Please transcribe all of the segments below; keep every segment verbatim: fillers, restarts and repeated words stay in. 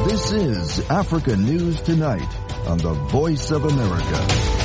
This is Africa News Tonight on the Voice of America.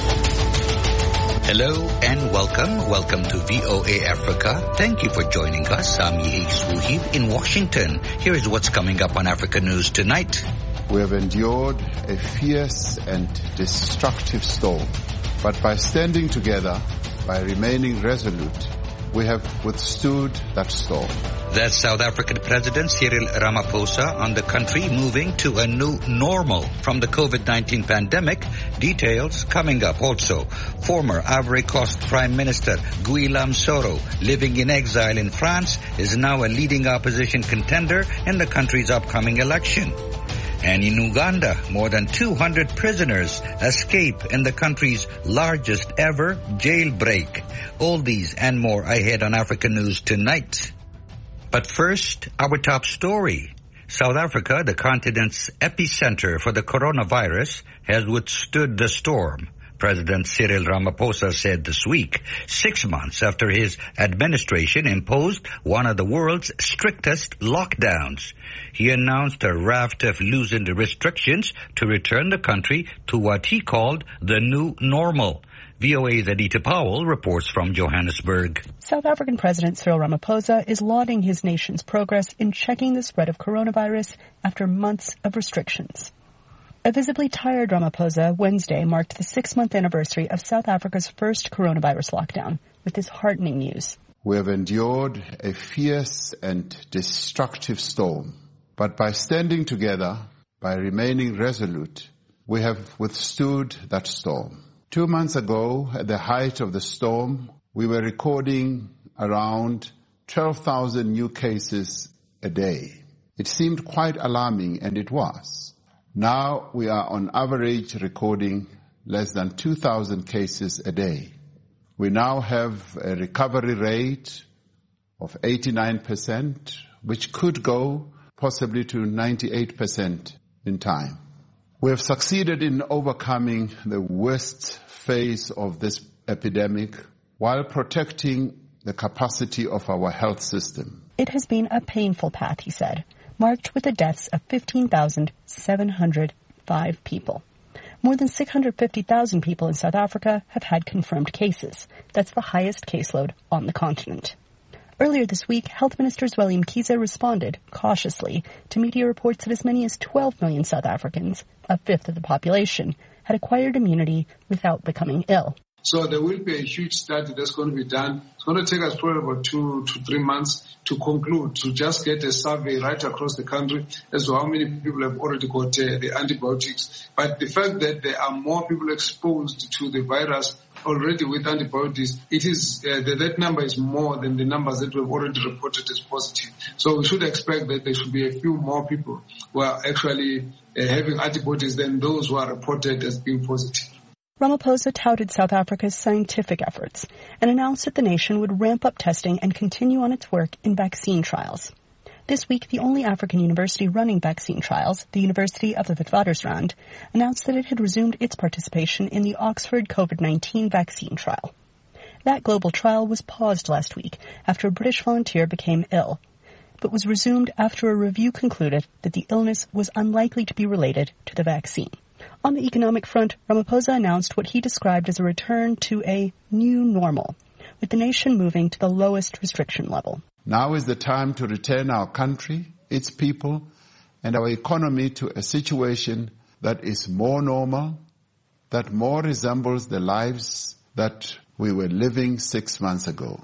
Hello and welcome. Welcome to V O A Africa. Thank you for joining us. I'm Yehik Suhib in Washington. Here is what's coming up on Africa News Tonight. We have endured a fierce and destructive storm, but by standing together, by remaining resolute, we have withstood that storm. That's South African President Cyril Ramaphosa on the country moving to a new normal from the COVID nineteen pandemic. Details coming up also. Former Ivory Coast Prime Minister Guillaume Soro, living in exile in France, is now a leading opposition contender in the country's upcoming election. And in Uganda, more than two hundred prisoners escape in the country's largest ever jailbreak. All these and more ahead on Africa News Tonight. But first, our top story. South Africa, the continent's epicenter for the coronavirus, has withstood the storm. President Cyril Ramaphosa said this week, six months after his administration imposed one of the world's strictest lockdowns. He announced a raft of loosened restrictions to return the country to what he called the new normal. V O A's Anita Powell reports from Johannesburg. South African President Cyril Ramaphosa is lauding his nation's progress in checking the spread of coronavirus after months of restrictions. A visibly tired Ramaphosa Wednesday marked the six-month anniversary of South Africa's first coronavirus lockdown with this heartening news. We have endured a fierce and destructive storm, but by standing together, by remaining resolute, we have withstood that storm. Two months ago, at the height of the storm, we were recording around twelve thousand new cases a day. It seemed quite alarming, and it was. Now we are on average recording less than two thousand cases a day. We now have a recovery rate of eighty-nine percent, which could go possibly to ninety-eight percent in time. We have succeeded in overcoming the worst phase of this epidemic while protecting the capacity of our health system. It has been a painful path, he said, marked with the deaths of fifteen thousand seven hundred five people. More than six hundred fifty thousand people in South Africa have had confirmed cases. That's the highest caseload on the continent. Earlier this week, Health Minister Zweli Mkhize responded cautiously to media reports that as many as twelve million South Africans, a fifth of the population, had acquired immunity without becoming ill. So there will be a huge study that's going to be done. It's going to take us probably about two to three months to conclude, to just get a survey right across the country as to how many people have already got uh, the antibiotics. But the fact that there are more people exposed to the virus already with antibiotics, it is uh, that, that number is more than the numbers that we've already reported as positive. So we should expect that there should be a few more people who are actually uh, having antibiotics than those who are reported as being positive. Ramaphosa touted South Africa's scientific efforts and announced that the nation would ramp up testing and continue on its work in vaccine trials. This week, the only African university running vaccine trials, the University of the Witwatersrand, announced that it had resumed its participation in the Oxford COVID nineteen vaccine trial. That global trial was paused last week after a British volunteer became ill, but was resumed after a review concluded that the illness was unlikely to be related to the vaccine. On the economic front, Ramaphosa announced what he described as a return to a new normal, with the nation moving to the lowest restriction level. Now is the time to return our country, its people, and our economy to a situation that is more normal, that more resembles the lives that we were living six months ago.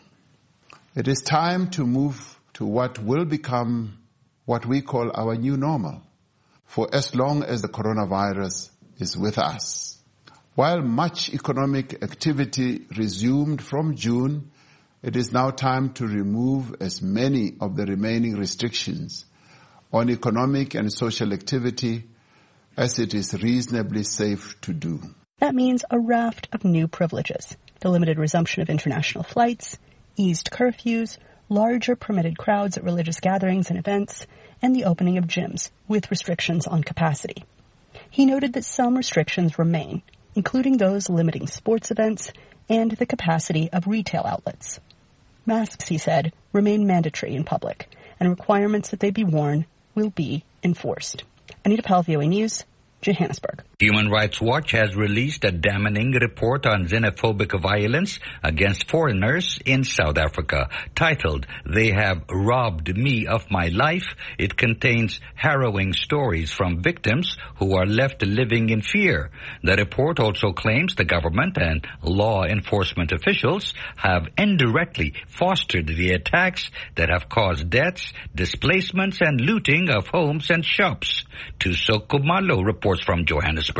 It is time to move to what will become what we call our new normal, for as long as the coronavirus is with us. While much economic activity resumed from June, it is now time to remove as many of the remaining restrictions on economic and social activity as it is reasonably safe to do. That means a raft of new privileges, the limited resumption of international flights, eased curfews, larger permitted crowds at religious gatherings and events, and the opening of gyms with restrictions on capacity. He noted that some restrictions remain, including those limiting sports events and the capacity of retail outlets. Masks, he said, remain mandatory in public, and requirements that they be worn will be enforced. Anita Powell, V O A News, Johannesburg. Human Rights Watch has released a damning report on xenophobic violence against foreigners in South Africa. Titled, "They Have Robbed Me of My Life," it contains harrowing stories from victims who are left living in fear. The report also claims the government and law enforcement officials have indirectly fostered the attacks that have caused deaths, displacements, and looting of homes and shops. Tuso Kumalo reports from Johannesburg.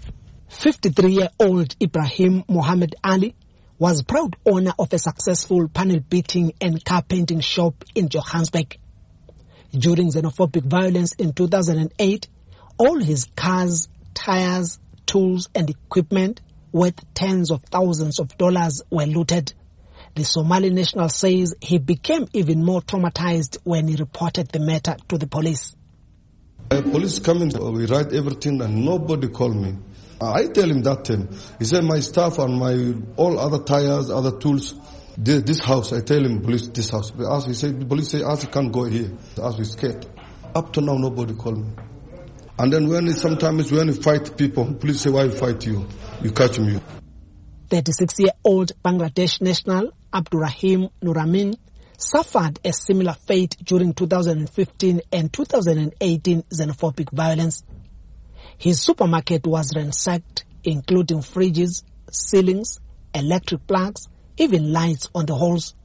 fifty-three-year-old Ibrahim Mohammed Ali was proud owner of a successful panel beating and car painting shop in Johannesburg. During xenophobic violence in two thousand eight, all his cars, tires, tools and equipment worth tens of thousands of dollars were looted. The Somali national says he became even more traumatized when he reported the matter to the police. Uh, police come in, we write everything and nobody call me. I tell him that time. He said my stuff and my all other tires, other tools, this, this house. I tell him, police, this house. We ask, he say, police say, as he can't go here. As we scared. Up to now, nobody call me. And then when it, sometimes when you fight people, police say, why you fight you? You catch me. thirty-six-year-old Bangladesh national Abdurrahim Nuramin suffered a similar fate during two thousand fifteen and two thousand eighteen xenophobic violence. His supermarket was ransacked, including fridges, ceilings, electric plugs, even lights on the halls.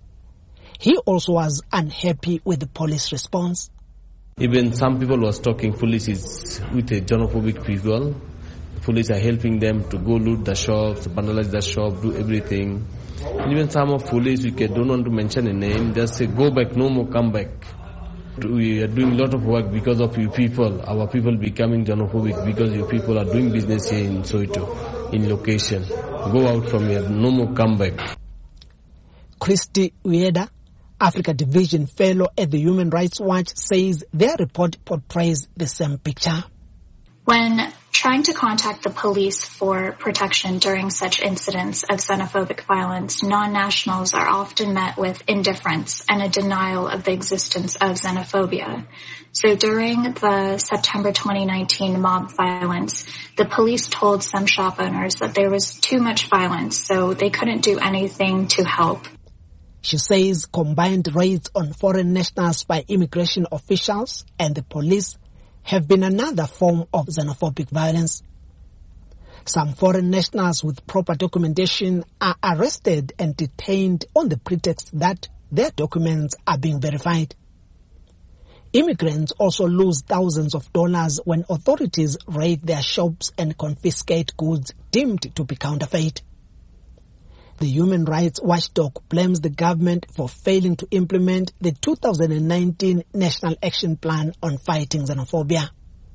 He also was unhappy with the police response. Even some people was talking police is with the xenophobic people. Police are helping them to go loot the shops, vandalize the shop, do everything. And even some of police, we don't want to mention a name, just say, go back, no more, come back. We are doing a lot of work because of you people. Our people becoming xenophobic because you people are doing business here in Soweto, in location. Go out from here, no more, come back. Christy Ueda, Africa Division Fellow at the Human Rights Watch, says their report portrays the same picture. When trying to contact the police for protection during such incidents of xenophobic violence, non-nationals are often met with indifference and a denial of the existence of xenophobia. So during the September twenty nineteen mob violence, the police told some shop owners that there was too much violence, so they couldn't do anything to help. She says combined raids on foreign nationals by immigration officials and the police have been another form of xenophobic violence. Some foreign nationals with proper documentation are arrested and detained on the pretext that their documents are being verified. Immigrants also lose thousands of dollars when authorities raid their shops and confiscate goods deemed to be counterfeit. The Human Rights Watchdog blames the government for failing to implement the two thousand nineteen National Action Plan on Fighting Xenophobia.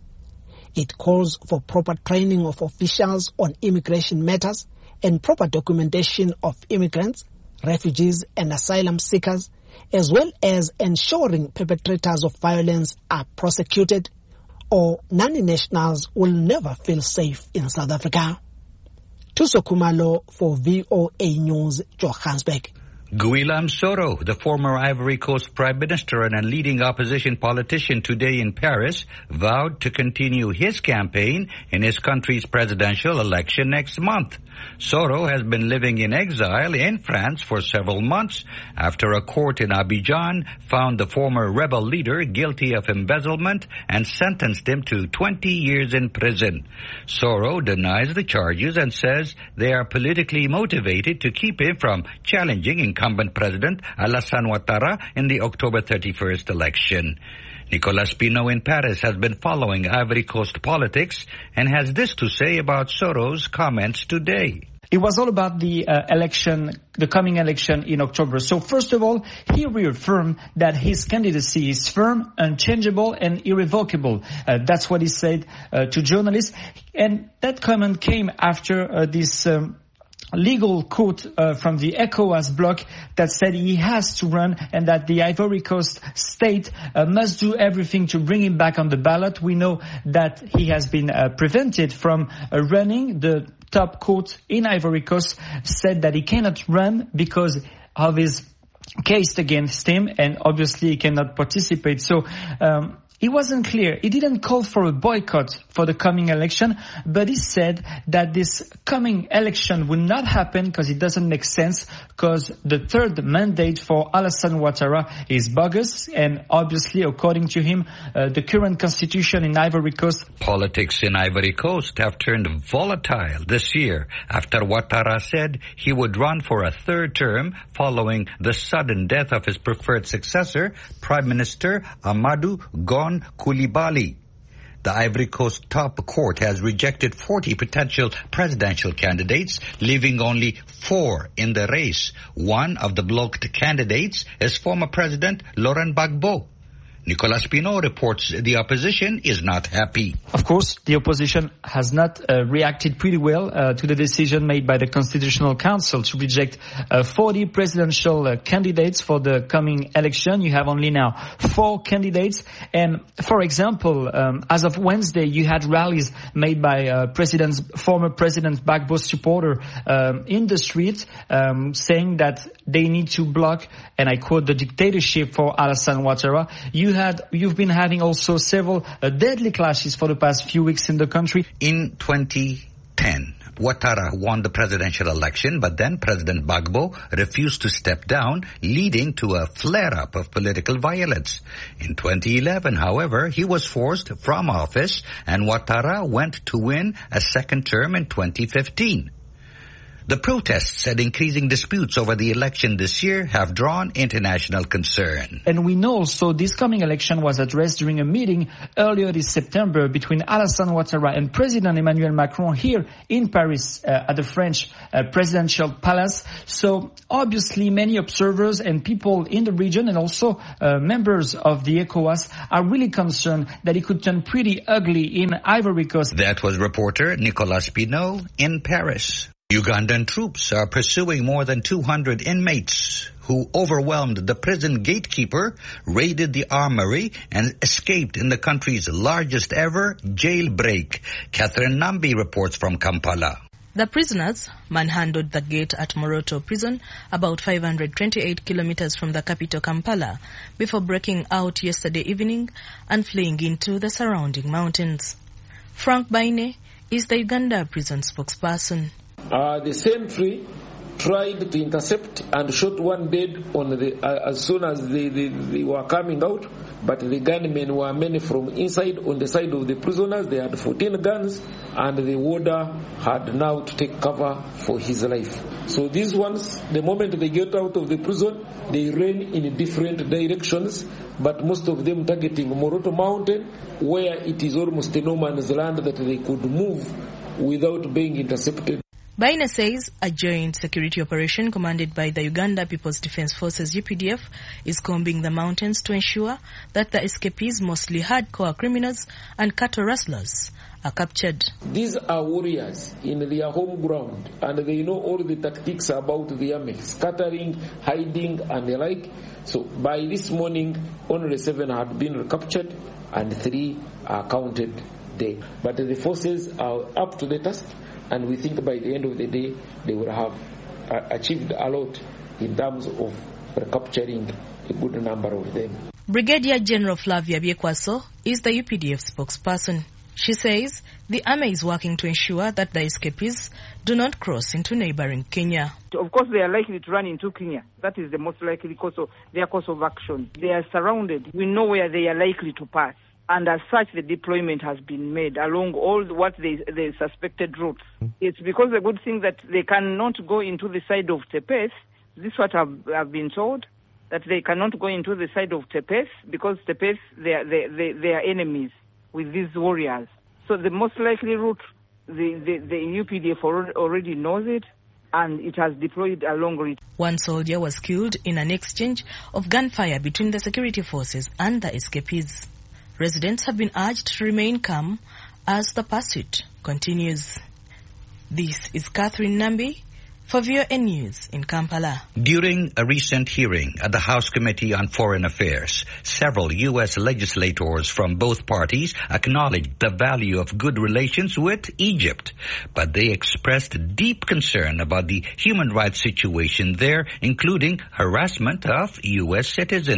It calls for proper training of officials on immigration matters and proper documentation of immigrants, refugees and asylum seekers, as well as ensuring perpetrators of violence are prosecuted, or non-nationals will never feel safe in South Africa. Tuso Kumalo for V O A News, Johannesburg. Guillaume Soro, the former Ivory Coast Prime Minister and a leading opposition politician, today in Paris, vowed to continue his campaign in his country's presidential election next month. Soro has been living in exile in France for several months after a court in Abidjan found the former rebel leader guilty of embezzlement and sentenced him to twenty years in prison. Soro denies the charges and says they are politically motivated to keep him from challenging incumbent President Alassane Ouattara in the October thirty-first election. Nicolas Pino in Paris has been following Ivory Coast politics and has this to say about Soro's comments today. It was all about the uh, election, the coming election in October. So first of all, he reaffirmed that his candidacy is firm, unchangeable, and irrevocable. Uh, that's what he said uh, to journalists. And that comment came after uh, this um, legal quote uh, from the ECOWAS bloc that said he has to run and that the Ivory Coast state uh, must do everything to bring him back on the ballot. We know that he has been uh, prevented from uh, running. The top court in Ivory Coast said that he cannot run because of his case against him, and obviously he cannot participate. So um, He wasn't clear. He didn't call for a boycott for the coming election, but he said that this coming election will not happen because it doesn't make sense, because the third mandate for Alassane Ouattara is bogus, and obviously, according to him, uh, the current constitution in Ivory Coast. Politics in Ivory Coast have turned volatile this year after Ouattara said he would run for a third term following the sudden death of his preferred successor, Prime Minister Amadou Gon Coulibaly. The Ivory Coast top court has rejected forty potential presidential candidates, leaving only four in the race. One of the blocked candidates is former President Laurent Gbagbo. Nicolas Pinot reports the opposition is not happy. Of course, the opposition has not uh, reacted pretty well uh, to the decision made by the Constitutional Council to reject uh, forty presidential uh, candidates for the coming election. You have only now four candidates. And for example, um, as of Wednesday, you had rallies made by uh, President's, former President Gbagbo's supporter um, in the streets um, saying that they need to block, and I quote, the dictatorship for Alassane Ouattara. You had, you've been having also several uh, deadly clashes for the past few weeks in the country. In twenty ten, Ouattara won the presidential election, but then President Gbagbo refused to step down, leading to a flare-up of political violence. In twenty eleven, however, he was forced from office, and Ouattara went to win a second term in twenty fifteen. The protests and increasing disputes over the election this year have drawn international concern. And we know also this coming election was addressed during a meeting earlier this September between Alassane Ouattara and President Emmanuel Macron here in Paris uh, at the French uh, presidential palace. So obviously many observers and people in the region and also uh, members of the ECOWAS are really concerned that it could turn pretty ugly in Ivory Coast. That was reporter Nicolas Pinot in Paris. Ugandan troops are pursuing more than two hundred inmates who overwhelmed the prison gatekeeper, raided the armory, and escaped in the country's largest ever jailbreak. Catherine Nambi reports from Kampala. The prisoners manhandled the gate at Moroto prison, about five hundred twenty-eight kilometers from the capital Kampala, before breaking out yesterday evening and fleeing into the surrounding mountains. Frank Baine is the Uganda prison spokesperson. Uh, the sentry tried to intercept and shot one dead on the, uh, as soon as they, they, they were coming out, but the gunmen were many from inside. On the side of the prisoners, they had fourteen guns, and the warder had now to take cover for his life. So these ones, the moment they get out of the prison, they ran in different directions, but most of them targeting Moroto Mountain, where it is almost a no man's land that they could move without being intercepted. Baine says a joint security operation commanded by the Uganda People's Defence Forces U P D F is combing the mountains to ensure that the escapees, mostly hardcore criminals and cattle rustlers, are captured. These are warriors in their home ground, and they know all the tactics about the army, scattering, hiding, and the like. So by this morning, only seven had been recaptured and three are counted dead. But the forces are up to the task, and we think by the end of the day, they will have uh, achieved a lot in terms of recapturing a good number of them. Brigadier General Flavia Biekwaso is the U P D F spokesperson. She says the army is working to ensure that the escapees do not cross into neighboring Kenya. Of course, they are likely to run into Kenya. That is the most likely course of their course of action. They are surrounded. We know where they are likely to pass. And as such, the deployment has been made along all what they, the suspected routes. It's because the good thing that they cannot go into the side of Tepes. This is what I've, I've been told, that they cannot go into the side of Tepes because Tepes, they are, they, they, they are enemies with these warriors. So the most likely route, the, the, the U P D F already knows it, and it has deployed along it. One soldier was killed in an exchange of gunfire between the security forces and the escapees. Residents have been urged to remain calm as the pursuit continues. This is Catherine Nambi for V O N News in Kampala. During a recent hearing at the House Committee on Foreign Affairs, several U S legislators from both parties acknowledged the value of good relations with Egypt, but they expressed deep concern about the human rights situation there, including harassment of U S citizens.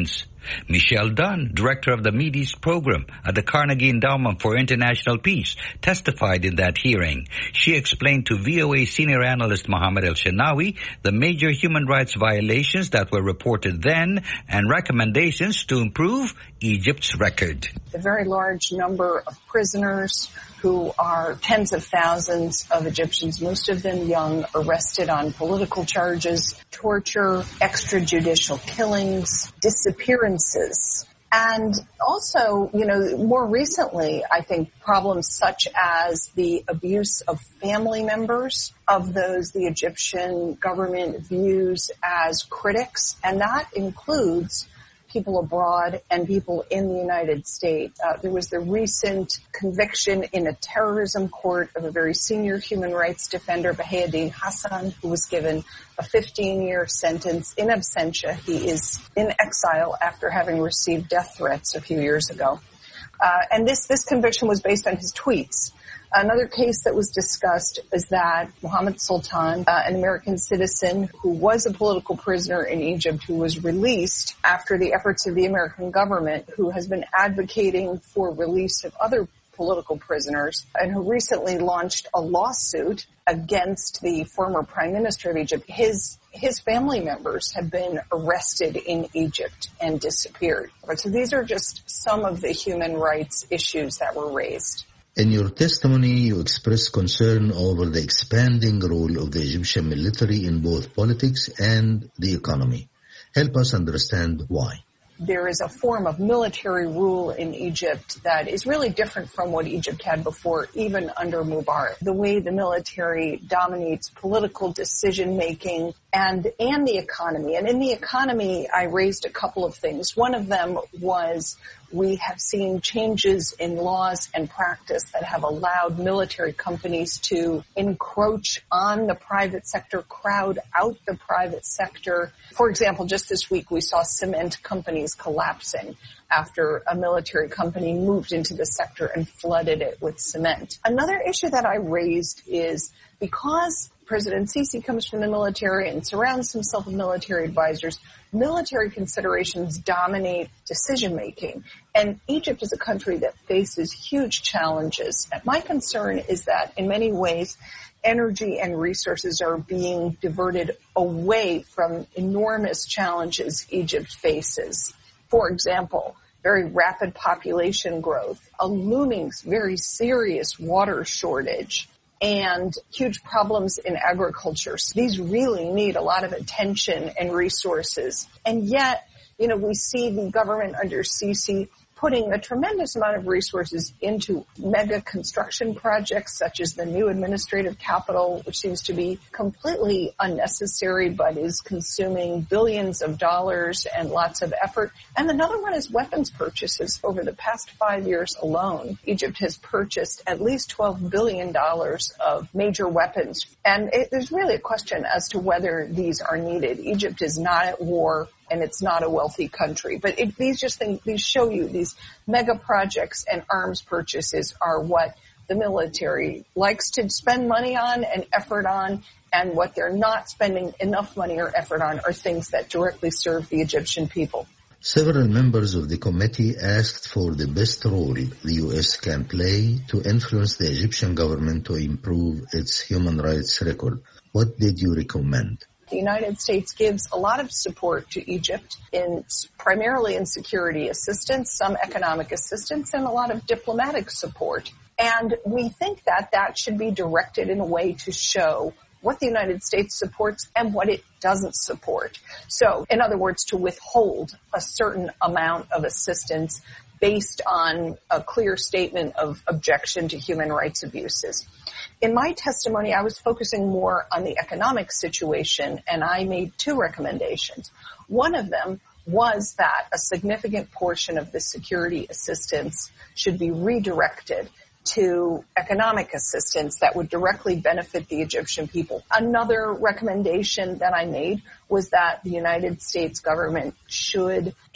Michelle Dunn, director of the Medes program at the Carnegie Endowment for International Peace, testified in that hearing. She explained to V O A senior analyst Mohammed El-Shenawi the major human rights violations that were reported then and recommendations to improve Egypt's record. The very large number of prisoners who are tens of thousands of Egyptians, most of them young, arrested on political charges, torture, extrajudicial killings, disappearances. And also, you know, more recently, I think problems such as the abuse of family members of those the Egyptian government views as critics, and that includes people abroad and people in the United States. Uh, there was the recent conviction in a terrorism court of a very senior human rights defender, Bahauddin Hassan, who was given a fifteen-year sentence in absentia. He is in exile after having received death threats a few years ago. Uh, and this, this conviction was based on his tweets. Another case that was discussed is that Mohammed Sultan, uh, an American citizen who was a political prisoner in Egypt, who was released after the efforts of the American government, who has been advocating for release of other political prisoners, and who recently launched a lawsuit against the former prime minister of Egypt. His his family members have been arrested in Egypt and disappeared. So these are just some of the human rights issues that were raised. In your testimony, you expressed concern over the expanding role of the Egyptian military in both politics and the economy. Help us understand why. There is a form of military rule in Egypt that is really different from what Egypt had before, even under Mubarak. The way the military dominates political decision-making and, and the economy. And in the economy, I raised a couple of things. One of them was we have seen changes in laws and practice that have allowed military companies to encroach on the private sector, crowd out the private sector. For example, just this week we saw cement companies collapsing after a military company moved into the sector and flooded it with cement. Another issue that I raised is because President Sisi comes from the military and surrounds himself with military advisors, military considerations dominate decision-making. And Egypt is a country that faces huge challenges. And my concern is that in many ways, energy and resources are being diverted away from enormous challenges Egypt faces. For example, very rapid population growth, a looming, very serious water shortage, and huge problems in agriculture. So these really need a lot of attention and resources. And yet, you know, we see the government under Sisi putting a tremendous amount of resources into mega construction projects such as the new administrative capital, which seems to be completely unnecessary but is consuming billions of dollars and lots of effort. And another one is weapons purchases. Over the past five years alone, Egypt has purchased at least twelve billion dollars of major weapons. And it, there's really a question as to whether these are needed. Egypt is not at war, and it's not a wealthy country. But it, these just things, these show you these mega projects and arms purchases are what the military likes to spend money on and effort on, and what they're not spending enough money or effort on are things that directly serve the Egyptian people. Several members of the committee asked for the best role the U S can play to influence the Egyptian government to improve its human rights record. What did you recommend? The United States gives a lot of support to Egypt, in primarily in security assistance, some economic assistance, and a lot of diplomatic support. And we think that that should be directed in a way to show what the United States supports and what it doesn't support. So, in other words, to withhold a certain amount of assistance based on a clear statement of objection to human rights abuses. In my testimony, I was focusing more on the economic situation, and I made two recommendations. One of them was that a significant portion of the security assistance should be redirected to economic assistance that would directly benefit the Egyptian people. Another recommendation that I made was that the United States government should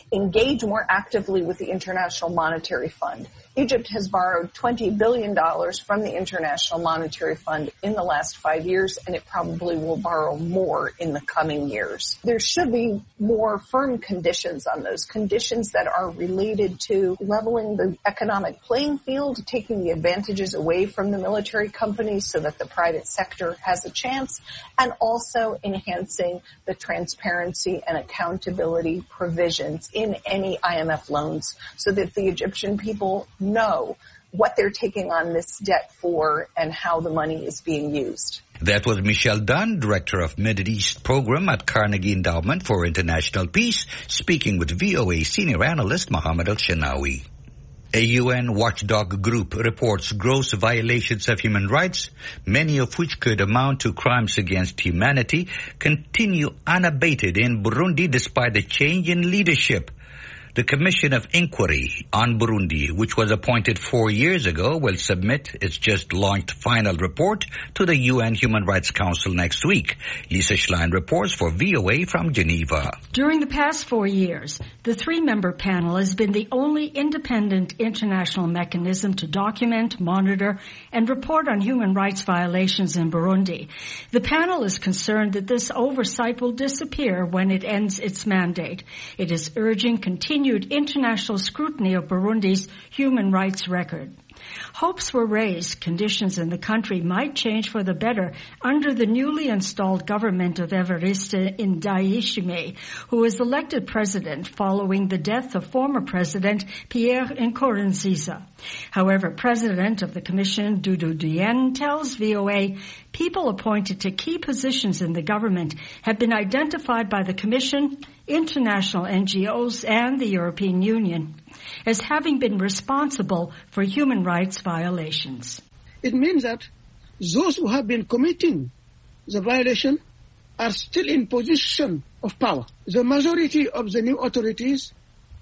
engage more actively with the International Monetary Fund. Egypt has borrowed twenty billion dollars from the International Monetary Fund in the last five years, and it probably will borrow more in the coming years. There should be more firm conditions on those, conditions that are related to leveling the economic playing field, taking the advantages away from the military companies so that the private sector has a chance, and also enhancing the transparency and accountability provisions in any I M F loans so that the Egyptian people know what they're taking on this debt for and how the money is being used. That was Michelle Dunn, Director of Middle East Program at Carnegie Endowment for International Peace, speaking with V O A senior analyst Mohammed Al-Shanawi. A U N watchdog group reports gross violations of human rights, many of which could amount to crimes against humanity, continue unabated in Burundi despite a change in leadership. The Commission of Inquiry on Burundi, which was appointed four years ago, will submit its just launched final report to the U N Human Rights Council next week. Lisa Schlein reports for V O A from Geneva. During the past four years, the three-member panel has been the only independent international mechanism to document, monitor, and report on human rights violations in Burundi. The panel is concerned that this oversight will disappear when it ends its mandate. It is urging continued international scrutiny of Burundi's human rights record. Hopes were raised conditions in the country might change for the better under the newly installed government of Evariste Ndayishimiye, who was elected president following the death of former president Pierre Nkurunziza. However, president of the commission, Doudou Diène, tells V O A people appointed to key positions in the government have been identified by the commission, international N G Os, and the European Union as having been responsible for human rights violations. It means that those who have been committing the violation are still in position of power. The majority of the new authorities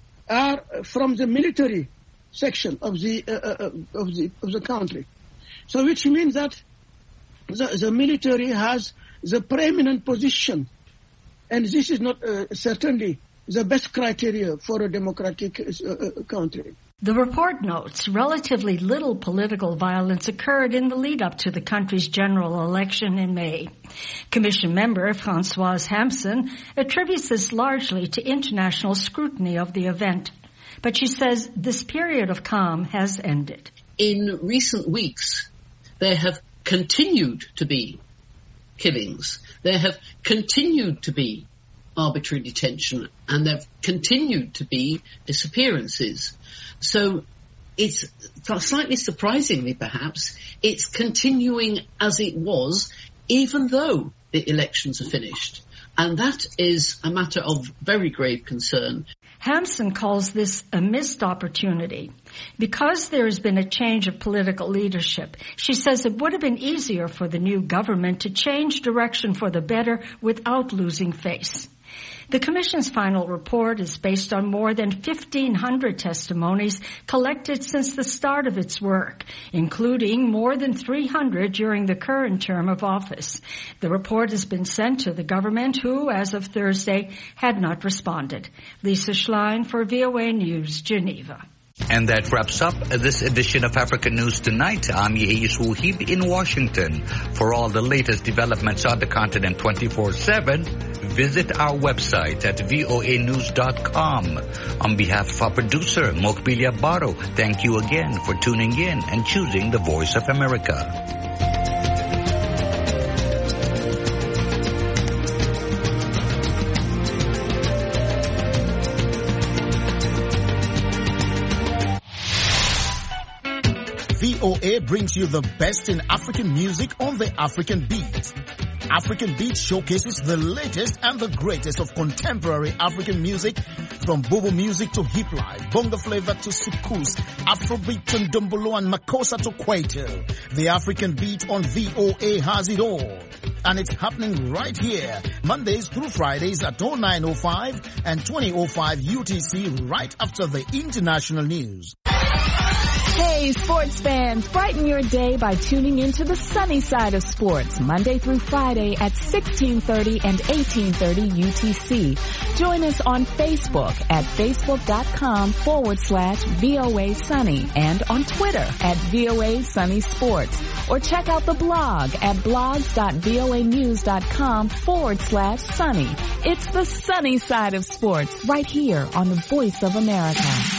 are from the military section of the uh, uh, of the of the country. So which means that the, the military has the preeminent position, and this is not uh, certainly the best criteria for a democratic uh, country. The report notes relatively little political violence occurred in the lead-up to the country's general election in May. Commission member Françoise Hampson attributes this largely to international scrutiny of the event. But she says this period of calm has ended. In recent weeks, there have continued to be killings. There have continued to be arbitrary detention, and there have continued to be disappearances. So it's slightly surprisingly, perhaps, it's continuing as it was, even though the elections are finished. And that is a matter of very grave concern. Hampson calls this a missed opportunity. Because there has been a change of political leadership, she says it would have been easier for the new government to change direction for the better without losing face. The Commission's final report is based on more than fifteen hundred testimonies collected since the start of its work, including more than three hundred during the current term of office. The report has been sent to the government, who, as of Thursday, had not responded. Lisa Schlein for V O A News, Geneva. And that wraps up this edition of African News Tonight. I'm Yehia Souhib in Washington. For all the latest developments on the continent twenty-four seven, visit our website at voa news dot com. On behalf of our producer, Mokbilia Baro, thank you again for tuning in and choosing the Voice of America. V O A brings you the best in African music on the African Beat. African Beat showcases the latest and the greatest of contemporary African music, from Bobo music to hip life, bongo flavor to soukous, Afrobeat to Ndombolo and Makossa to Kwaito. The African Beat on V O A has it all. And it's happening right here, Mondays through Fridays at oh nine oh five and twenty oh five U T C, right after the international news. Hey, sports fans, brighten your day by tuning into the sunny side of sports, Monday through Friday at sixteen thirty and eighteen thirty U T C. Join us on Facebook at facebook.com forward slash VOA Sunny and on Twitter at VOA Sunny Sports. Or check out the blog at blogs.voanews.com forward slash sunny. It's the sunny side of sports right here on the Voice of America.